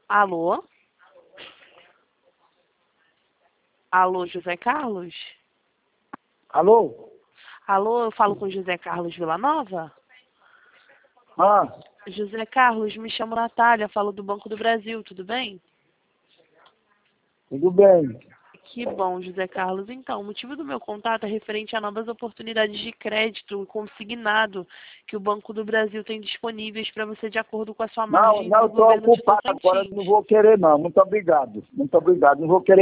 Alô? Alô, José Carlos? Alô? Alô, eu falo com José Carlos Villanova? Ah, José Carlos, me chamo Natália, falo do Banco do Brasil, tudo bem? tudo bem. Que bom, José Carlos. Então, o motivo do meu contato é referente a novas oportunidades de crédito consignado que o Banco do Brasil tem disponíveis para você de acordo com a sua Não, margem não, do estou governo de ocupado agora, Tocantins. não vou querer não. Muito obrigado. Muito obrigado. Não vou querer